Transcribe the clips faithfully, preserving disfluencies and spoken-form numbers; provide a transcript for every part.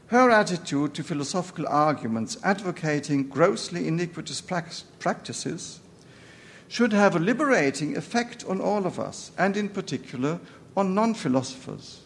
Her attitude to philosophical arguments advocating grossly iniquitous practices should have a liberating effect on all of us, and in particular on non-philosophers.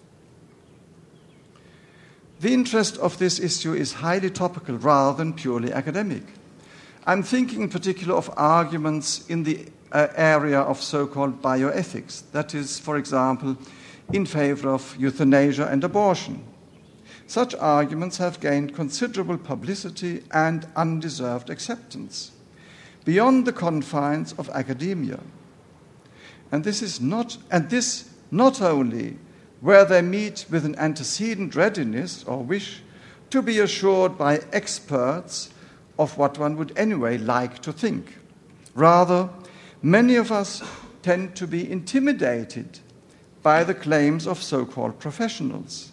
The interest of this issue is highly topical rather than purely academic. I'm thinking in particular of arguments in the uh, area of so-called bioethics, that is, for example, in favor of euthanasia and abortion. Such arguments have gained considerable publicity and undeserved acceptance beyond the confines of academia. And this is not, and this not only where they meet with an antecedent readiness or wish to be assured by experts of what one would anyway like to think. Rather, many of us tend to be intimidated by the claims of so-called professionals.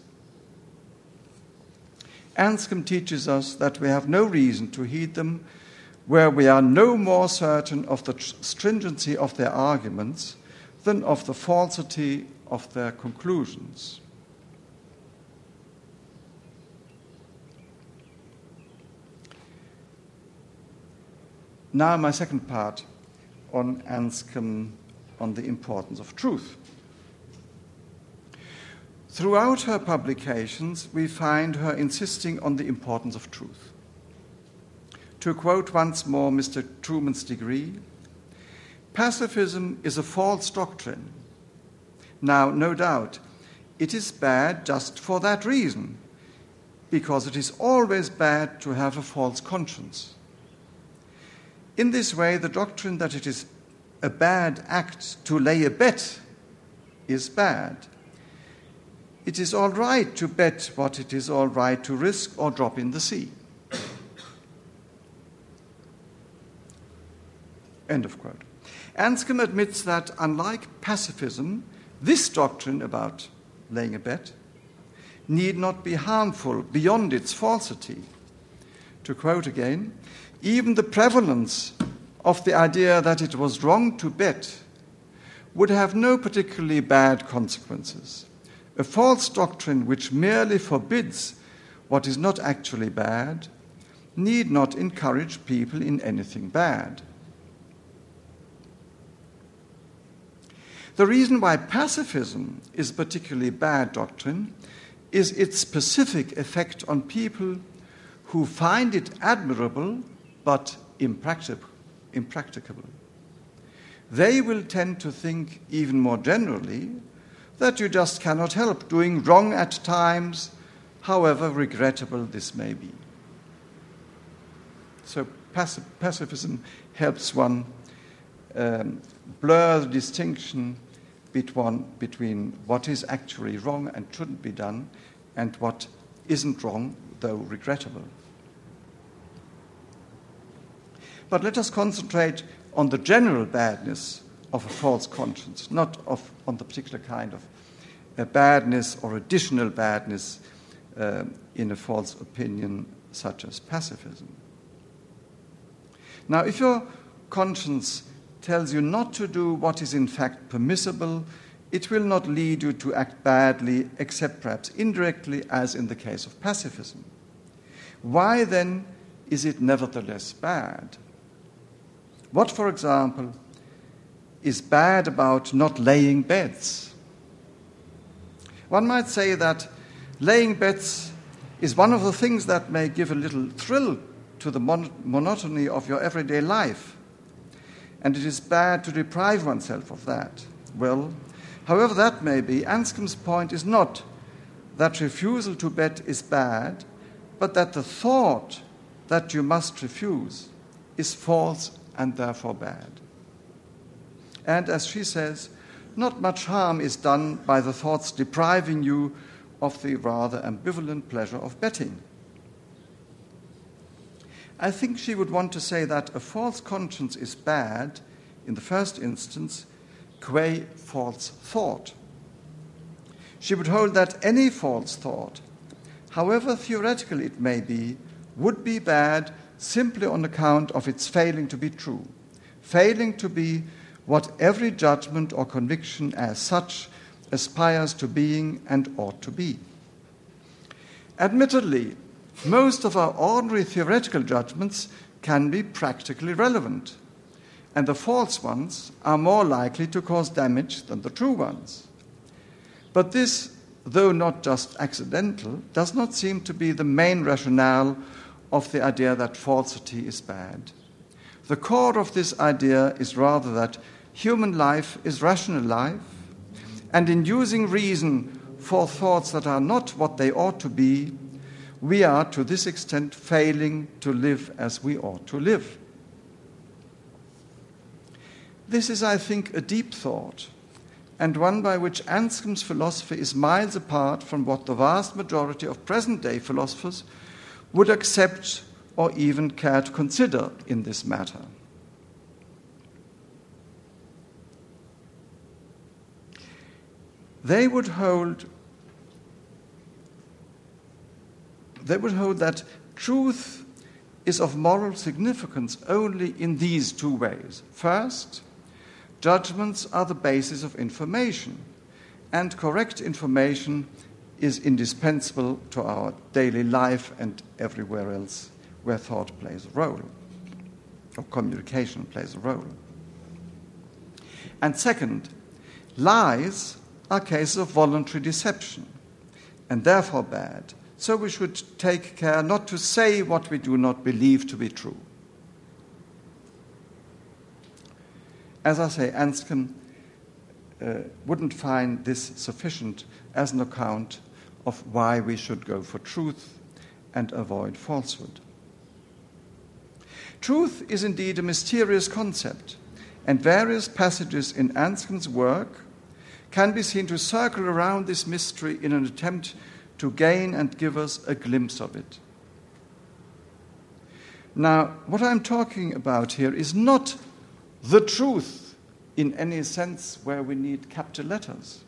Anscombe teaches us that we have no reason to heed them where we are no more certain of the stringency of their arguments than of the falsity of their conclusions. Now my second part on Anscombe, on the importance of truth. Throughout her publications, we find her insisting on the importance of truth. To quote once more Mister Truman's degree, pacifism is a false doctrine. Now, no doubt, it is bad just for that reason, because it is always bad to have a false conscience. In this way, the doctrine that it is a bad act to lay a bet is bad. It is all right to bet what it is all right to risk or drop in the sea. End of quote. Anscombe admits that, unlike pacifism, this doctrine about laying a bet need not be harmful beyond its falsity. To quote again, even the prevalence of the idea that it was wrong to bet would have no particularly bad consequences. A false doctrine which merely forbids what is not actually bad need not encourage people in anything bad. The reason why pacifism is a particularly bad doctrine is its specific effect on people who find it admirable but impractic- impracticable. They will tend to think even more generally that you just cannot help doing wrong at times, however regrettable this may be. So paci- pacifism helps one um, blur the distinction between, between what is actually wrong and shouldn't be done and what isn't wrong, though regrettable. But let us concentrate on the general badness of a false conscience, not of, on the particular kind of a badness or additional badness uh, in a false opinion such as pacifism. Now, if your conscience tells you not to do what is in fact permissible, it will not lead you to act badly, except perhaps indirectly, as in the case of pacifism. Why then is it nevertheless bad? What, for example, is bad about not laying bets? One might say that laying bets is one of the things that may give a little thrill to the mon- monotony of your everyday life. And it is bad to deprive oneself of that. Well, however that may be, Anscombe's point is not that refusal to bet is bad, but that the thought that you must refuse is false and therefore bad. And as she says, not much harm is done by the thoughts depriving you of the rather ambivalent pleasure of betting. I think she would want to say that a false conscience is bad, in the first instance, qua false thought. She would hold that any false thought, however theoretical it may be, would be bad simply on account of its failing to be true, failing to be what every judgment or conviction as such aspires to being and ought to be. Admittedly, most of our ordinary theoretical judgments can be practically relevant, and the false ones are more likely to cause damage than the true ones. But this, though not just accidental, does not seem to be the main rationale of the idea that falsity is bad. The core of this idea is rather that human life is rational life, and in using reason for thoughts that are not what they ought to be, we are to this extent failing to live as we ought to live. This is, I think, a deep thought, and one by which Anscombe's philosophy is miles apart from what the vast majority of present-day philosophers would accept or even care to consider in this matter. They would hold they would hold that truth is of moral significance only in these two ways. First, judgments are the basis of information, and correct information is indispensable to our daily life and everywhere else where thought plays a role, or communication plays a role. And second, lies are cases of voluntary deception, and therefore bad. So we should take care not to say what we do not believe to be true. As I say, Anscombe uh, wouldn't find this sufficient as an account of why we should go for truth and avoid falsehood. Truth is indeed a mysterious concept, and various passages in Anscombe's work can be seen to circle around this mystery in an attempt to gain and give us a glimpse of it. Now, what I'm talking about here is not the truth in any sense where we need capital letters.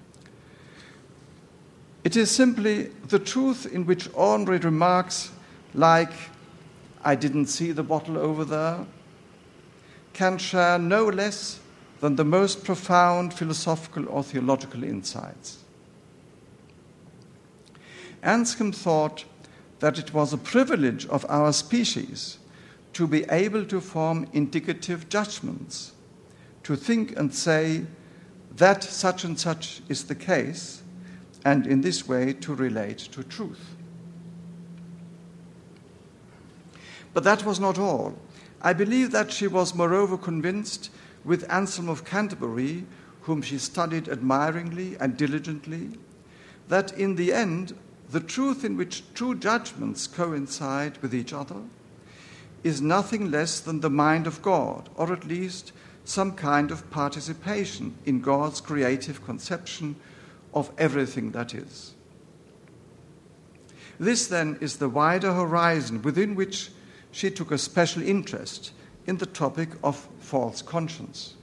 It is simply the truth in which ordinary remarks like, "I didn't see the bottle over there," can share no less than the most profound philosophical or theological insights. Anscombe thought that it was a privilege of our species to be able to form indicative judgments, to think and say that such and such is the case, and in this way to relate to truth. But that was not all. I believe that she was moreover convinced, with Anselm of Canterbury, whom she studied admiringly and diligently, that in the end, the truth in which true judgments coincide with each other is nothing less than the mind of God, or at least some kind of participation in God's creative conception of everything that is. This, then, is the wider horizon within which she took a special interest in the topic of false conscience.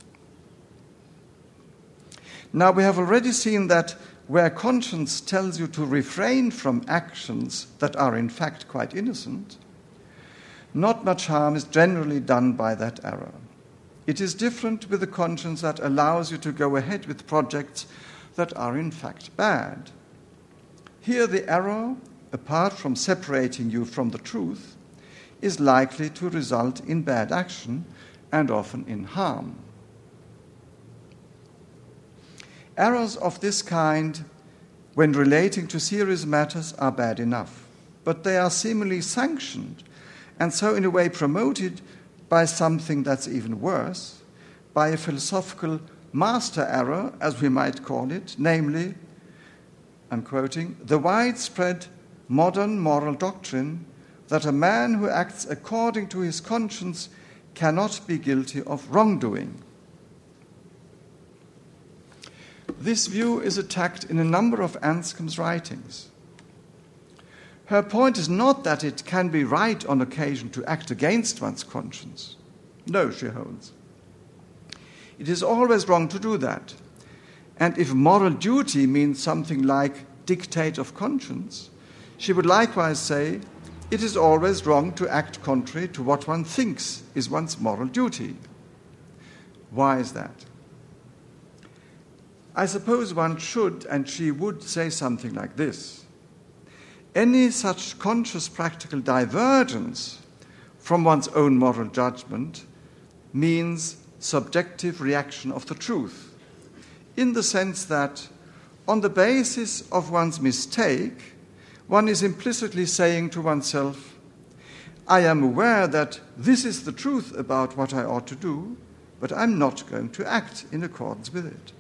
Now, we have already seen that where conscience tells you to refrain from actions that are in fact quite innocent, not much harm is generally done by that error. It is different with the conscience that allows you to go ahead with projects that are in fact bad. Here the error, apart from separating you from the truth, is likely to result in bad action and often in harm. Errors of this kind, when relating to serious matters, are bad enough, but they are seemingly sanctioned and so in a way promoted by something that's even worse, by a philosophical master error, as we might call it, namely, I'm quoting, the widespread modern moral doctrine that a man who acts according to his conscience cannot be guilty of wrongdoing. This view is attacked in a number of Anscombe's writings. Her point is not that it can be right on occasion to act against one's conscience. No, she holds. It is always wrong to do that. And if moral duty means something like dictate of conscience, she would likewise say it is always wrong to act contrary to what one thinks is one's moral duty. Why is that? I suppose one should, and she would, say something like this. Any such conscious practical divergence from one's own moral judgment means subjective reaction of the truth, in the sense that on the basis of one's mistake, one is implicitly saying to oneself, I am aware that this is the truth about what I ought to do, but I'm not going to act in accordance with it.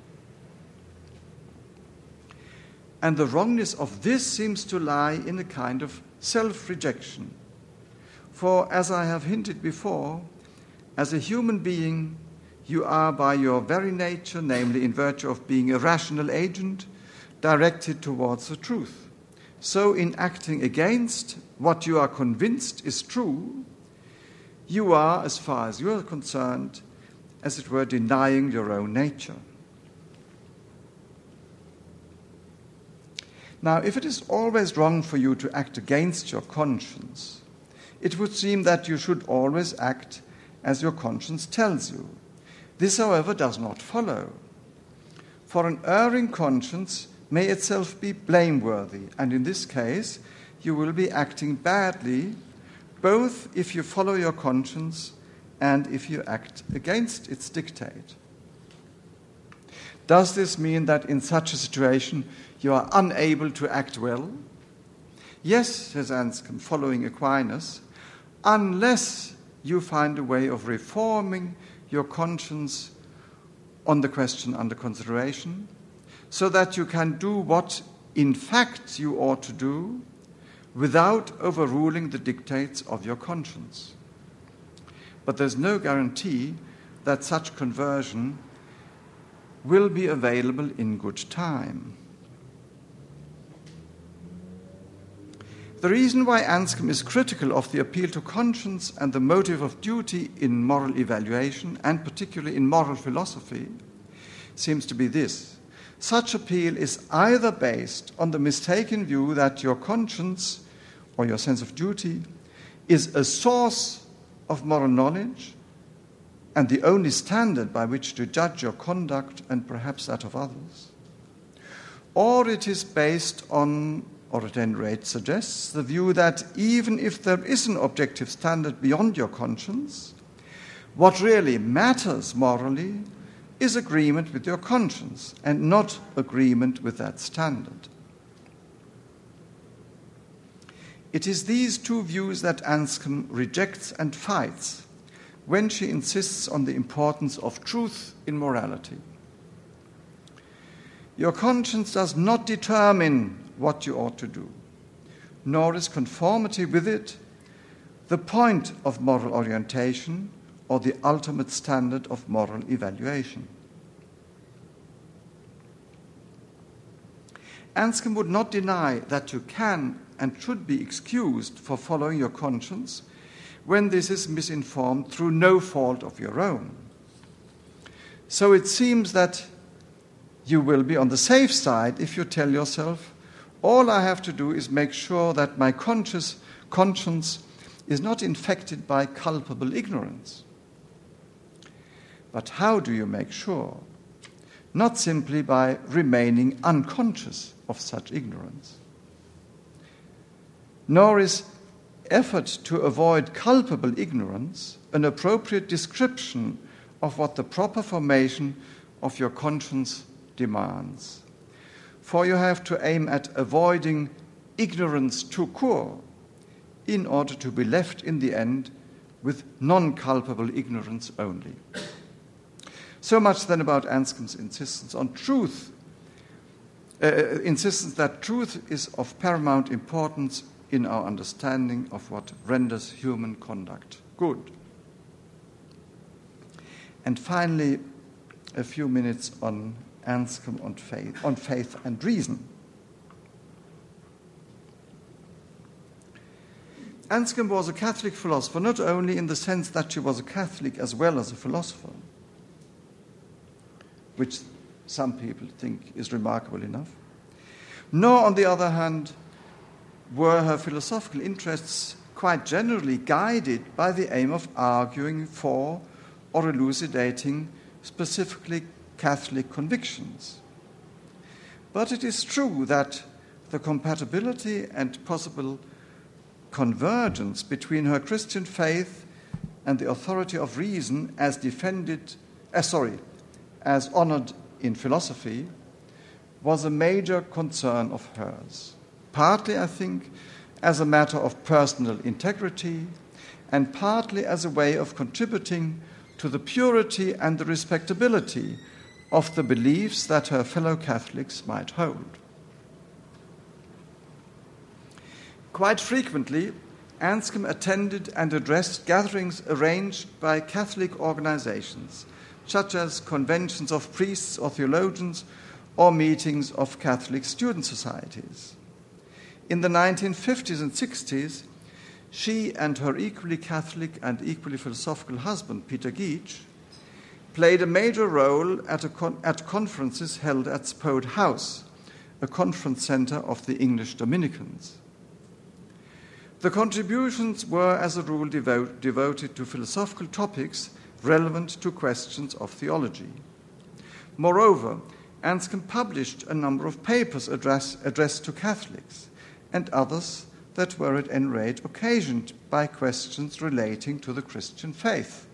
And the wrongness of this seems to lie in a kind of self-rejection. For, as I have hinted before, as a human being, you are by your very nature, namely in virtue of being a rational agent, directed towards the truth. So in acting against what you are convinced is true, you are, as far as you are concerned, as it were, denying your own nature. Now, if it is always wrong for you to act against your conscience, it would seem that you should always act as your conscience tells you. This, however, does not follow. For an erring conscience may itself be blameworthy, and in this case, you will be acting badly, both if you follow your conscience and if you act against its dictate. Does this mean that in such a situation you are unable to act well? Yes, says Anscombe, following Aquinas, unless you find a way of reforming your conscience on the question under consideration, so that you can do what in fact you ought to do without overruling the dictates of your conscience. But there's no guarantee that such conversion will be available in good time. The reason why Anscombe is critical of the appeal to conscience and the motive of duty in moral evaluation, and particularly in moral philosophy, seems to be this. Such appeal is either based on the mistaken view that your conscience or your sense of duty is a source of moral knowledge and the only standard by which to judge your conduct and perhaps that of others, or it is based on, or at any rate suggests, the view that even if there is an objective standard beyond your conscience, what really matters morally is agreement with your conscience and not agreement with that standard. It is these two views that Anscombe rejects and fights when she insists on the importance of truth in morality. Your conscience does not determine what you ought to do, nor is conformity with it the point of moral orientation or the ultimate standard of moral evaluation. Anscombe would not deny that you can and should be excused for following your conscience when this is misinformed through no fault of your own. So it seems that you will be on the safe side if you tell yourself, all I have to do is make sure that my conscious conscience is not infected by culpable ignorance. But how do you make sure? Not simply by remaining unconscious of such ignorance. Nor is effort to avoid culpable ignorance an appropriate description of what the proper formation of your conscience demands. For you have to aim at avoiding ignorance tout court in order to be left in the end with non-culpable ignorance only. So much then about Anscombe's insistence on truth, uh, insistence that truth is of paramount importance in our understanding of what renders human conduct good. And finally, a few minutes on Anscombe on faith, on faith and reason. Anscombe was a Catholic philosopher, not only in the sense that she was a Catholic as well as a philosopher, which some people think is remarkable enough, nor, on the other hand, were her philosophical interests quite generally guided by the aim of arguing for or elucidating specifically Catholic convictions. But it is true that the compatibility and possible convergence between her Christian faith and the authority of reason as defended, uh, sorry, as honored in philosophy, was a major concern of hers. Partly, I think, as a matter of personal integrity, and partly as a way of contributing to the purity and the respectability of the beliefs that her fellow Catholics might hold. Quite frequently, Anscombe attended and addressed gatherings arranged by Catholic organizations, such as conventions of priests or theologians or meetings of Catholic student societies. In the nineteen fifties and sixties, she and her equally Catholic and equally philosophical husband, Peter Geach, played a major role at, a con- at conferences held at Spode House, a conference center of the English Dominicans. The contributions were, as a rule, devo- devoted to philosophical topics relevant to questions of theology. Moreover, Anscombe published a number of papers address- addressed to Catholics and others that were at any rate occasioned by questions relating to the Christian faith.